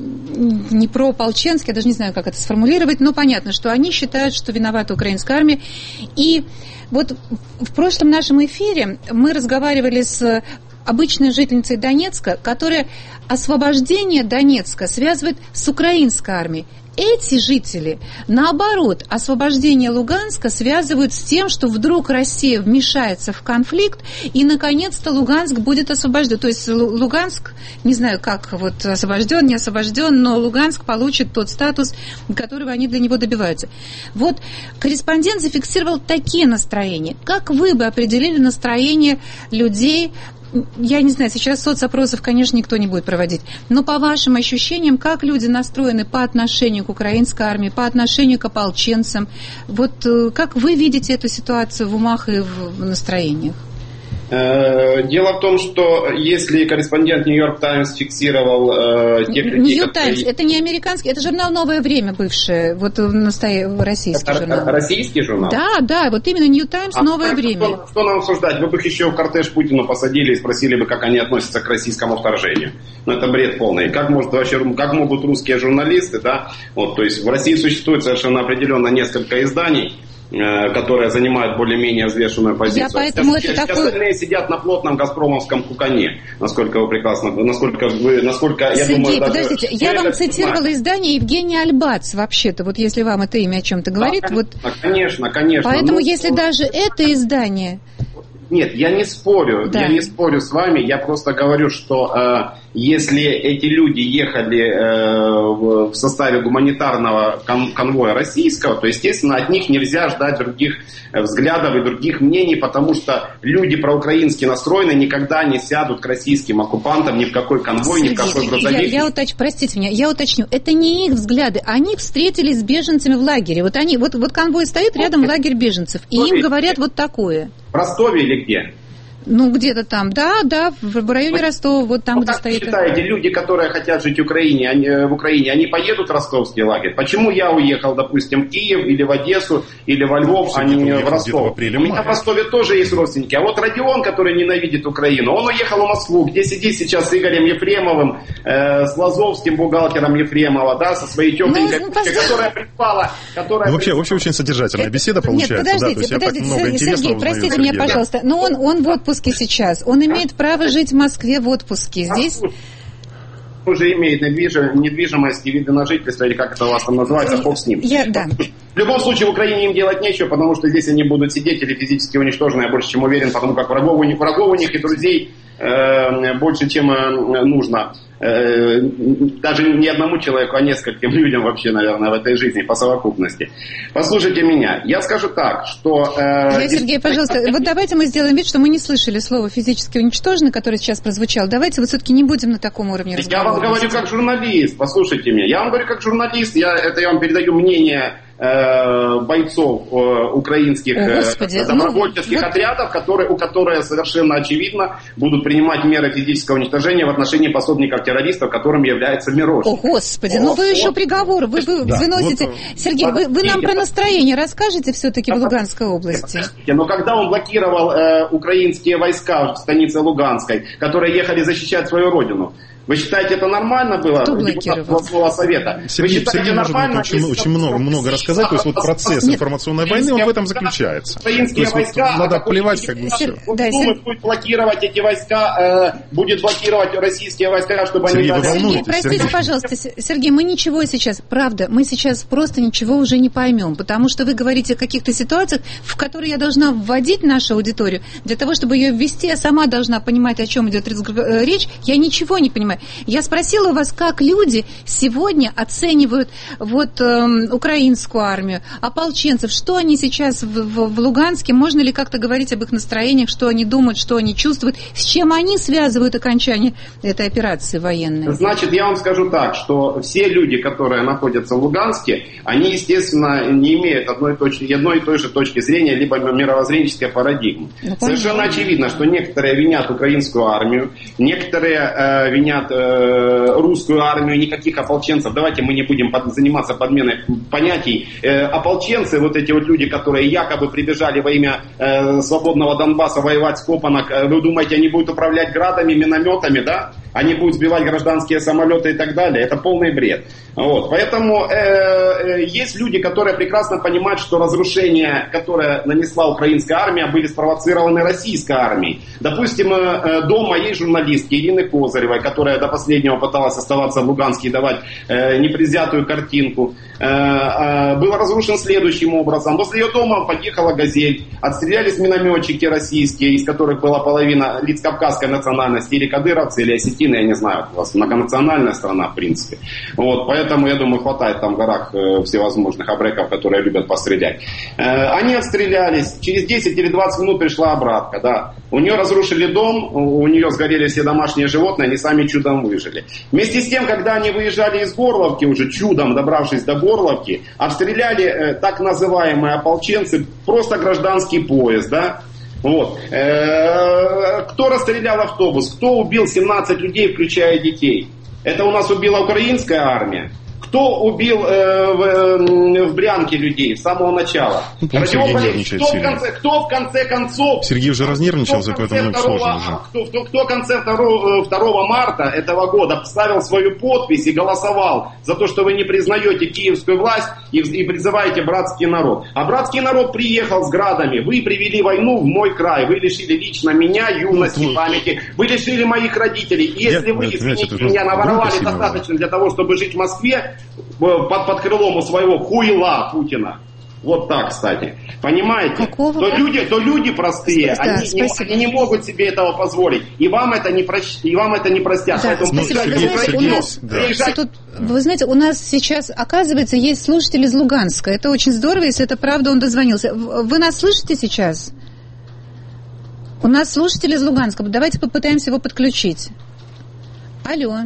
не про-ополченски, я даже не знаю, как это сформулировать, но понятно, что они считают, что виновата украинская армия. И вот в прошлом нашем эфире мы разговаривали с обычной жительницей Донецка, которая освобождение Донецка связывает с украинской армией. Эти жители, наоборот, освобождение Луганска связывают с тем, что вдруг Россия вмешается в конфликт, и, наконец-то, Луганск будет освобожден. То есть Луганск, не знаю, как вот освобожден, не освобожден, но Луганск получит тот статус, которого они для него добиваются. Вот корреспондент зафиксировал такие настроения. Как вы бы определили настроение людей? Я не знаю, сейчас соцопросов, конечно, никто не будет проводить, но по вашим ощущениям, как люди настроены по отношению к украинской армии, по отношению к ополченцам, вот как вы видите эту ситуацию в умах и в настроениях? Дело в том, что если корреспондент Нью-Йорк Таймс фиксировал тех людей... Нью-Йорк Таймс, это не американский, это журнал «Новое время» бывшее, вот российский журнал. Российский журнал? Да, вот именно Нью Таймс «Новое время». Что нам обсуждать? Вы бы их еще в кортеж Путину посадили и спросили бы, как они относятся к российскому вторжению. Ну, это бред полный. Как могут русские журналисты, да? Вот, то есть в России существует совершенно определенно несколько изданий, которые занимают более-менее взвешенную позицию. Остальные сидят на плотном газпромовском кукане, насколько вы прекрасно, насколько Сергей, я думаю, подождите, я вам цитировала издание Евгения Альбац, вообще-то, вот если вам это имя о чем-то говорит. Да, вот. Конечно. Поэтому, если даже это издание... Нет, я не спорю, да. Я не спорю с вами, я просто говорю, что если эти люди ехали в составе гуманитарного конвоя российского, то, естественно, от них нельзя ждать других взглядов и других мнений, потому что люди проукраински настроены никогда не сядут к российским оккупантам ни в какой конвой, ни в какой грузовик. Простите меня, я уточню, это не их взгляды, они встретились с беженцами в лагере, вот конвой стоит рядом лагерь беженцев, и им говорят вот такое. В Ростове или где? Ну, где-то там, да, в районе Ростова, вот там, где стоит. Как вы считаете, люди, которые хотят жить в Украине, они поедут в ростовский лагерь? Почему я уехал, допустим, в Киев или в Одессу, или во Львов, а не в Ростов? У меня в Ростове тоже есть родственники. А вот Родион, который ненавидит Украину, он уехал в Москву, где сидит сейчас с Игорем Ефремовым, с Лазовским бухгалтером Ефремова, да, со своей тётенькой, которая припала. Вообще очень содержательная беседа получается. Нет, подождите, Сергей, простите меня, пожалуйста, но он в отпуске сейчас. Он имеет право жить в Москве в отпуске. Здесь... Он уже имеет недвижимость и виды на жительство, или как это у вас там называется, бог с ним. Да. В любом случае в Украине им делать нечего, потому что здесь они будут сидеть или физически уничтожены, я больше чем уверен, потому как врагов у них и друзей больше, чем нужно. Даже не одному человеку, а нескольким людям вообще, наверное, в этой жизни по совокупности. Послушайте меня. Я скажу так, что... Сергей, пожалуйста, вот давайте мы сделаем вид, что мы не слышали слово «физически уничтожены», которое сейчас прозвучало. Давайте вот все-таки не будем на таком уровне разговаривать. Я вам говорю как журналист, послушайте меня. Я вам говорю как журналист, я вам передаю мнение бойцов украинских добровольческих отрядов, у которых совершенно очевидно будут принимать меры физического уничтожения в отношении пособников террористов, которым является Мирошник. О, Господи, вы еще приговор, вы выносите... Вот, Сергей, вы нам про настроение расскажете все-таки в Луганской области? Но когда он блокировал украинские войска в станице Луганской, которые ехали защищать свою родину, вы считаете, это нормально было? Кто блокировал? Областного совета. Сергей нормально? Очень много рассказать. То есть вот процесс информационной войны, он в этом заключается. Украинские войска... Вот надо плевать, как бы все. Будет блокировать эти войска, будет блокировать российские войска, чтобы Сергей, они... Сергей, простите, пожалуйста, Сергей, мы ничего сейчас, правда, мы сейчас просто ничего уже не поймем, потому что вы говорите о каких-то ситуациях, в которые я должна вводить нашу аудиторию. Для того, чтобы ее ввести, я сама должна понимать, о чем идет речь. Я ничего не понимаю. Я спросила у вас, как люди сегодня оценивают украинскую армию, ополченцев, что они сейчас в Луганске, можно ли как-то говорить об их настроениях, что они думают, что они чувствуют, с чем они связывают окончание этой операции военной? Значит, я вам скажу так, что все люди, которые находятся в Луганске, они, естественно, не имеют одной и той же точки зрения, либо мировоззренческой парадигмы. Совершенно очевидно, что некоторые винят украинскую армию, некоторые винят русскую армию, никаких ополченцев. Давайте мы не будем заниматься подменой понятий. Ополченцы, вот эти вот люди, которые якобы прибежали во имя свободного Донбасса воевать с Копанок, вы думаете, они будут управлять градами, минометами, да? Они будут сбивать гражданские самолеты и так далее. Это полный бред. Вот. Поэтому есть люди, которые прекрасно понимают, что разрушения, которые нанесла украинская армия, были спровоцированы российской армией. Допустим, дом моей журналистки Ирины Козыревой, которая до последнего пыталась оставаться в Луганске и давать непредвзятую картинку, был разрушен следующим образом. Возле ее дома подъехала «Газель», отстрелялись минометчики российские, из которых была половина лиц кавказской национальности, или кадыровцы, или осетины, я не знаю, у вас многонациональная страна, в принципе. Вот, поэтому, я думаю, хватает там в горах всевозможных абреков, которые любят пострелять. Они отстрелялись, через 10 или 20 минут пришла обратка, да. У нее разрушили дом, у нее сгорели все домашние животные, они сами чудом выжили. Вместе с тем, когда они выезжали из Горловки, уже чудом добравшись до Горловки, обстреляли так называемые ополченцы просто гражданский поезд, да. Вот. Кто расстрелял автобус? Кто убил 17 людей, включая детей? Это у нас убила украинская армия. Кто убил в Брянке людей с самого начала? Кто в конце концов... Сергей уже разнервничался, поэтому сложно уже. Кто в конце 2 марта этого года поставил свою подпись и голосовал за то, что вы не признаете киевскую власть и призываете братский народ. А братский народ приехал с градами. Вы привели войну в мой край. Вы лишили лично меня юности, памяти. Вы лишили моих родителей. И если вы, извините меня, наворовали достаточно для того, чтобы жить в Москве, под крылом у своего хуйла Путина. Вот так, кстати. Понимаете? То люди простые, они не могут себе этого позволить. И вам это не простят. Да, вы знаете, у нас сейчас, оказывается, есть слушатель из Луганска. Это очень здорово, если это правда, он дозвонился. Вы нас слышите сейчас? У нас слушатель из Луганска. Давайте попытаемся его подключить. Алло.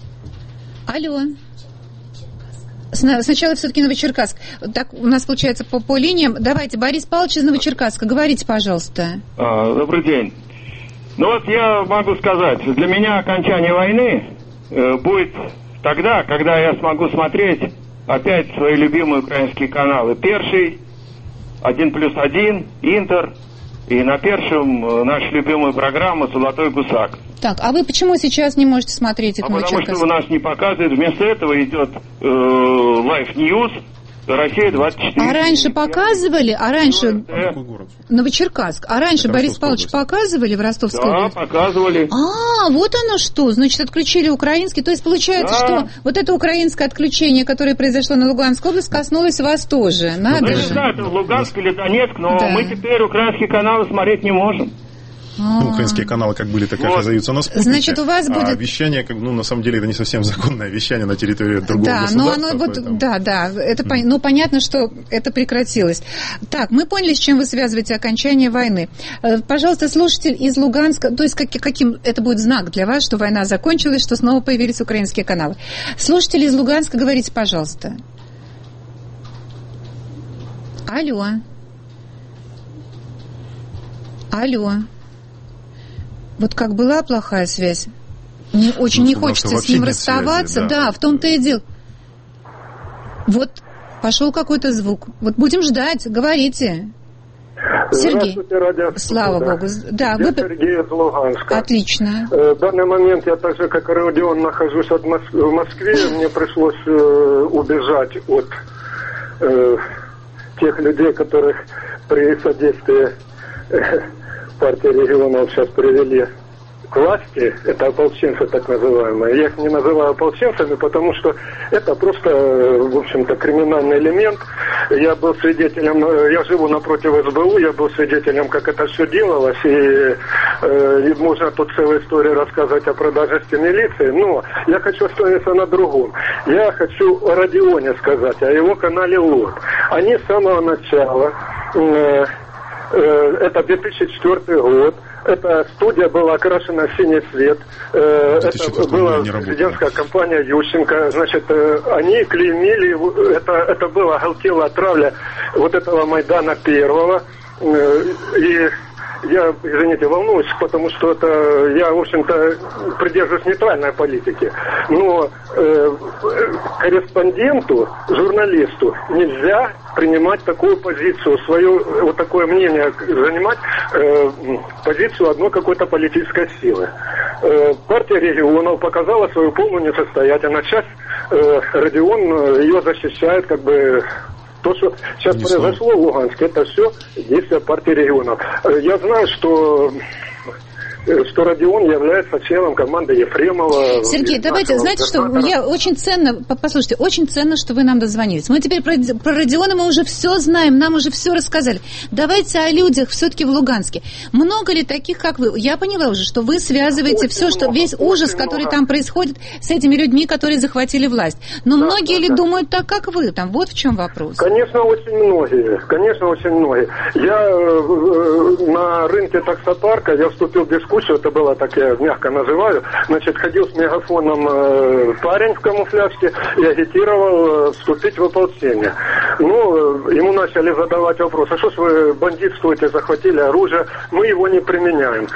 Сначала все-таки Новочеркасск. Так у нас получается по линиям. Давайте, Борис Павлович из Новочеркасска, говорите, пожалуйста. Добрый день. Ну вот я могу сказать, для меня окончание войны будет тогда, когда я смогу смотреть опять свои любимые украинские каналы. Перший, 1+1, Интер. И на Першем наша любимая программа «Золотой гусак». Так, а вы почему сейчас не можете смотреть их в Новочеркасске? Потому что у нас не показывают. Вместо этого идет Live News, Россия-24. А раньше показывали? Новочеркасск. А раньше, Борис Павлович, показывали в Ростовской области? Да, показывали. Вот оно что. Значит, отключили украинский. То есть получается, что вот это украинское отключение, которое произошло на Луганской области, коснулось вас тоже. Надо же. Не знаю, это Луганск или Донецк, но мы теперь украинские каналы смотреть не можем. Ну, украинские каналы как были, так и остаются на спутнике. Значит, у вас будет... А вещание, ну, на самом деле, это не совсем законное вещание на территории другого государства. Но оно вот, да, это, ну, понятно, что это прекратилось. Так, мы поняли, с чем вы связываете окончание войны. Пожалуйста, слушатель из Луганска, то есть каким это будет знак для вас, что война закончилась, что снова появились украинские каналы. Слушатель из Луганска, говорите, пожалуйста. Алло. Вот как была плохая связь, мне очень не хочется с ним расставаться. Связи, да, в том-то и дело. Вот пошел какой-то звук. Вот будем ждать, говорите. Сергей. Слава Богу. Да, я Сергей из Луганска. Отлично. В данный момент я так же, как и Родион, нахожусь в Москве. Мне пришлось убежать от тех людей, которых при содействии партии регионов сейчас привели к власти. Это ополченцы так называемые. Я их не называю ополченцами, потому что это просто, в общем-то, криминальный элемент. Я был свидетелем, я живу напротив СБУ, я был свидетелем, как это все делалось, и можно тут целую историю рассказать о продажности милиции, но я хочу остановиться на другом. Я хочу о Родионе сказать, о его канале ЛОТ. Они с самого начала, это 2004 год, эта студия была окрашена в синий цвет. Это была президентская компания Ющенко. Значит, они клеймили, это была оголтелая травля вот этого Майдана первого. И я, извините, волнуюсь, потому что это я, в общем-то, придерживаюсь нейтральной политики. Но корреспонденту, журналисту нельзя принимать такую позицию, свое вот такое мнение, занимать позицию одной какой-то политической силы. Партия регионов показала свою полную несостоятельность. Сейчас Родион ее защищает, как бы. То, что сейчас произошло в Луганске, это все действия партии регионов. Я знаю, что Родион является членом команды Ефремова. Сергей, давайте, знаете что, я очень ценно, послушайте, очень ценно, что вы нам дозвонились. Мы теперь про Родиона мы уже все знаем, нам уже все рассказали. Давайте о людях все-таки в Луганске. Много ли таких, как вы? Я поняла уже, что вы связываете все, что весь ужас, который там происходит, с этими людьми, которые захватили власть. Но многие ли думают так, как вы? Там вот в чем вопрос. Конечно, очень многие. Конечно, очень многие. Я на рынке таксопарка, я вступил в дискуссию, это было, так я мягко называю, значит, ходил с мегафоном парень в камуфляжке и агитировал вступить в ополчение. Ну, ему начали задавать вопрос, а что ж вы бандитствуете, захватили оружие, мы его не применяем.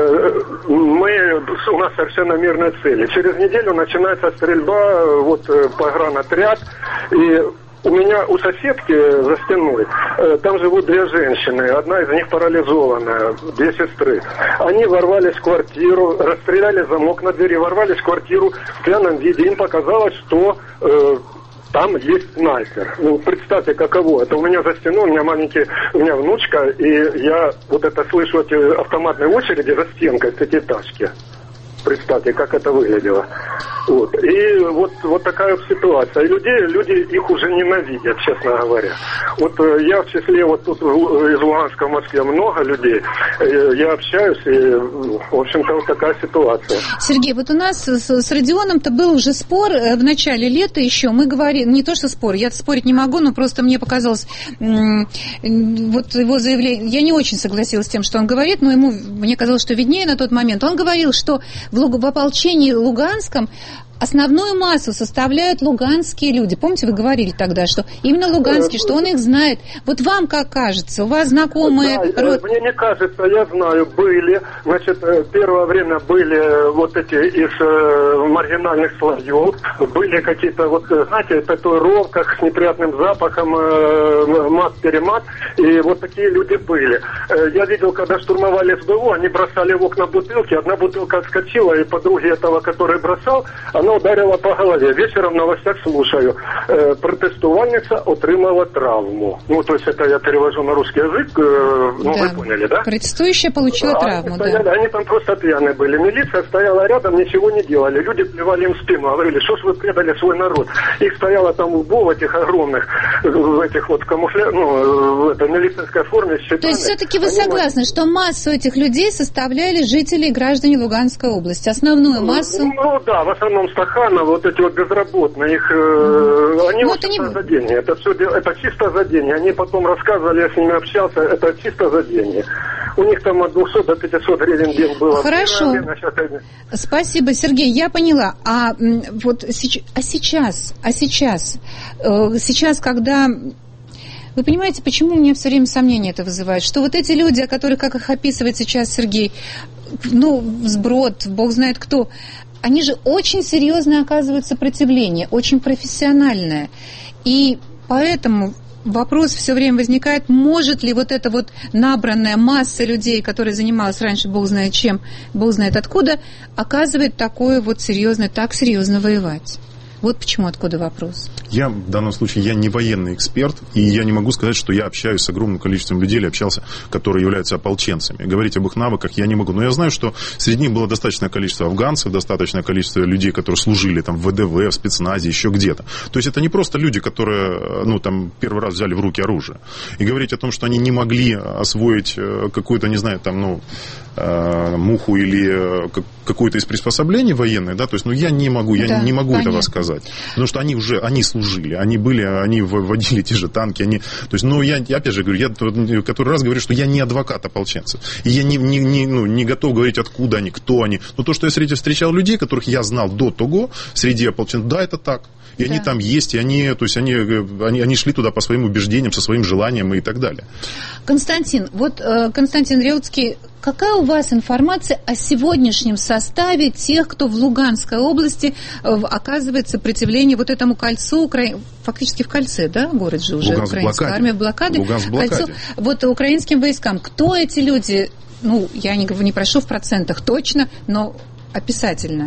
У нас совершенно мирные цели. Через неделю начинается стрельба, вот погранотряд, и у меня у соседки за стеной, там живут две женщины, одна из них парализованная, две сестры. Они ворвались в квартиру, расстреляли замок на двери, ворвались в квартиру в пьяном виде. Им показалось, что там есть снайпер. Ну, представьте, каково. Это у меня за стеной, у меня внучка, и я вот это слышу, эти автоматные очереди за стенкой в пятиэтажке. Представьте, как это выглядело. Вот. И вот такая вот ситуация. И люди их уже ненавидят, честно говоря. Вот я в числе вот тут из Луганска в Москве много людей. Я общаюсь, и, в общем-то, вот такая ситуация. Сергей, вот у нас с Родионом-то был уже спор в начале лета еще. Мы говорили, не то что спор, я спорить не могу, но просто мне показалось, вот его заявление, я не очень согласилась с тем, что он говорит, но мне казалось, что виднее на тот момент. Он говорил, что в ополчении Луганском основную массу составляют луганские люди. Помните, вы говорили тогда, что именно луганские, что он их знает. Вот вам как кажется? У вас знакомые... Да, мне не кажется, я знаю, были. Значит, первое время были вот эти из маргинальных слоев. Были какие-то, вот, знаете, в татуировках с неприятным запахом, мат-перемат. И вот такие люди были. Я видел, когда штурмовали СБУ, они бросали в окна бутылки. Одна бутылка отскочила, и подруги этого, который бросал, оно ударило по голове. Вечером в новостях слушаю. Протестувальница отримала травму. Ну, то есть это я перевожу на русский язык. Ну, да. Вы поняли, да? Протестующая получила травму, стояли, да. Они там просто пьяные были. Милиция стояла рядом, ничего не делали. Люди плевали им в спину, говорили, что ж вы предали свой народ. Их стояло там в этих огромных, в этих вот в этой милицейской форме. То есть все-таки вы согласны, что массу этих людей составляли жители и граждане Луганской области? Основную массу? Ну да, в основном Стаханов, вот эти вот безработные, их, они вот чисто за деньги. Это чисто за деньги. Они потом рассказывали, я с ними общался, это чисто за деньги. У них там от 200 до 500 гривен в день было. Хорошо. Спасибо, Сергей, я поняла. Сейчас, когда... Вы понимаете, почему у меня все время сомнения это вызывает? Что вот эти люди, о которых, как их описывает сейчас Сергей, сброд, бог знает кто, они же очень серьезно оказывают сопротивление, очень профессиональное. И поэтому вопрос все время возникает, может ли вот эта вот набранная масса людей, которая занималась раньше бог знает чем, бог знает откуда, оказывает такое вот серьезное, так серьезно воевать. Вот почему, откуда вопрос. Я в данном случае, я не военный эксперт, и я не могу сказать, что я общаюсь с огромным количеством людей, или общался, которые являются ополченцами. Говорить об их навыках я не могу. Но я знаю, что среди них было достаточное количество афганцев, достаточное количество людей, которые служили там в ВДВ, в спецназе, еще где-то. То есть это не просто люди, которые, первый раз взяли в руки оружие. И говорить о том, что они не могли освоить какую-то, не знаю, муху или какое-то из приспособлений военных, да, то есть, я не могу, не могу понятно. Этого сказать. Потому что они служили, они водили те же танки, я опять же говорю, я который раз говорю, что я не адвокат ополченцев. И я не готов говорить, откуда они, кто они. Но то, что я встречал людей, которых я знал до того, среди ополченцев, да, это так. И они там есть, и они шли туда по своим убеждениям, со своим желанием и так далее. Константин Реутский, какая у вас информация о сегодняшнем составе тех, кто в Луганской области оказывает сопротивление вот этому кольцу, фактически в кольце, да, город же уже, украинская армия в блокаде, кольцо, вот украинским войскам. Кто эти люди? Я не прошу в процентах точно, но описательно.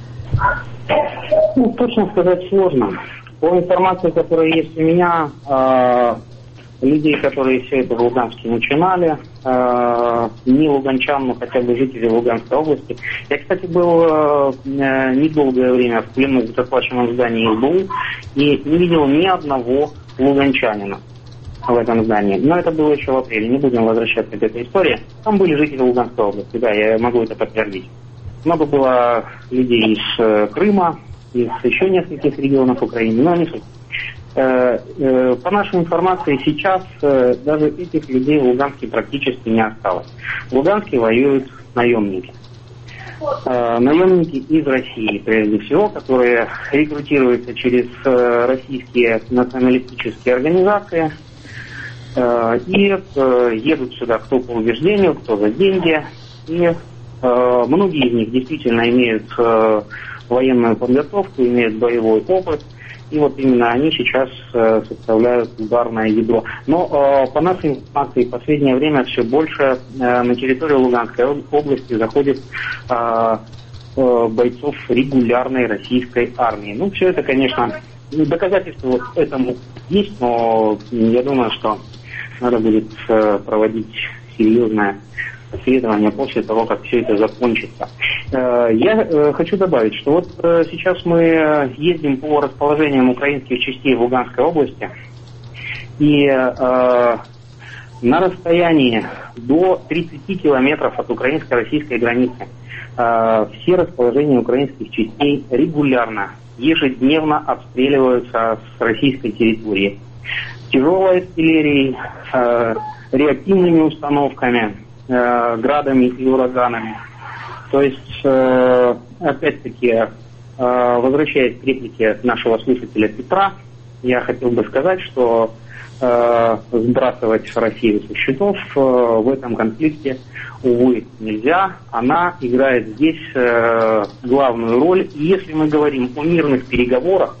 Точно сказать сложно. По информации, которая есть у меня, людей, которые все это в Луганске начинали, не луганчан, но хотя бы жители Луганской области. Я, кстати, был недолгое время в плену в захваченном здании СБУ и не видел ни одного луганчанина в этом здании. Но это было еще в апреле, не будем возвращаться к этой истории. Там были жители Луганской области, да, я могу это подтвердить. Много было людей из Крыма, из еще нескольких регионов Украины, но не суть. По нашей информации, сейчас даже этих людей в Луганске практически не осталось. В Луганске воюют наемники. Наемники из России, прежде всего, которые рекрутируются через российские националистические организации и едут сюда кто по убеждению, кто за деньги. И многие из них действительно имеют военную подготовку, имеют боевой опыт. И вот именно они сейчас составляют ударное ядро. Но по нашей информации в последнее время все больше на территорию Луганской области заходит бойцов регулярной российской армии. Все это, конечно, доказательства этому есть, но я думаю, что надо будет проводить серьезное расследование после того, как все это закончится. Я хочу добавить, что вот сейчас мы ездим по расположениям украинских частей в Луганской области, и на расстоянии до 30 километров от украинско-российской границы все расположения украинских частей регулярно, ежедневно обстреливаются с российской территории тяжелой артиллерией, реактивными установками, градами и ураганами. То есть, опять-таки, возвращаясь к реплике нашего слушателя Петра, я хотел бы сказать, что сбрасывать Россию со счетов в этом конфликте, увы, нельзя. Она играет здесь главную роль. И если мы говорим о мирных переговорах,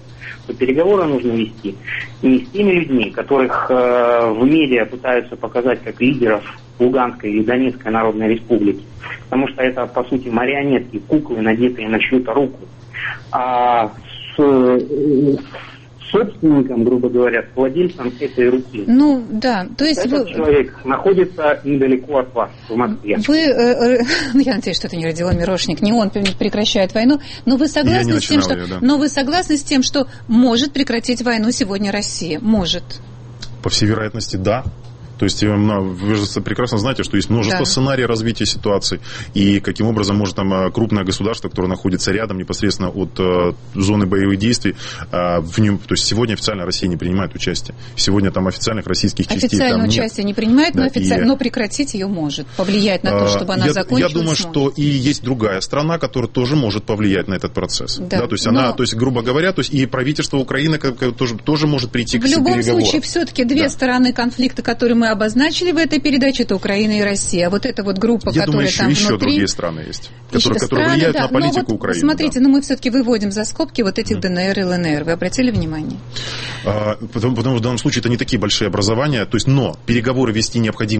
что переговоры нужно вести не с теми людьми, которых в медиа пытаются показать как лидеров Луганской и Донецкой Народной Республики, потому что это, по сути, марионетки, куклы, надетые на чью-то руку, а с собственником, грубо говоря, с владельцем этой руки. Ну, да, то есть этот человек находится недалеко от вас, в Москве. Я надеюсь, что это не Родион Мирошник, не он прекращает войну, но вы согласны с тем, что... Да. Но вы согласны с тем, что может прекратить войну сегодня Россия? Может. По всей вероятности, да. То есть вы же прекрасно знаете, что есть множество сценариев развития ситуации, и каким образом может там крупное государство, которое находится рядом непосредственно от зоны боевых действий, в нем, то есть сегодня официально Россия не принимает участие. Сегодня там официальных российских частей официальное там участие не принимает, да, но прекратить ее может, повлиять на то, чтобы она закончилась. Я думаю, что и есть другая страна, которая тоже может повлиять на этот процесс. Да. Да, то есть она, то есть, грубо говоря, то есть и правительство Украины тоже может прийти к переговорам. В любом случае, все-таки две стороны конфликта, которые мы обозначили в этой передаче, это Украина и Россия. Вот эта вот группа, которая там еще внутри... другие страны есть, которые влияют на политику Украины. Смотрите, мы все-таки выводим за скобки вот этих ДНР и ЛНР. Вы обратили внимание? Потому что в данном случае это не такие большие образования, то есть, но переговоры вести необходимо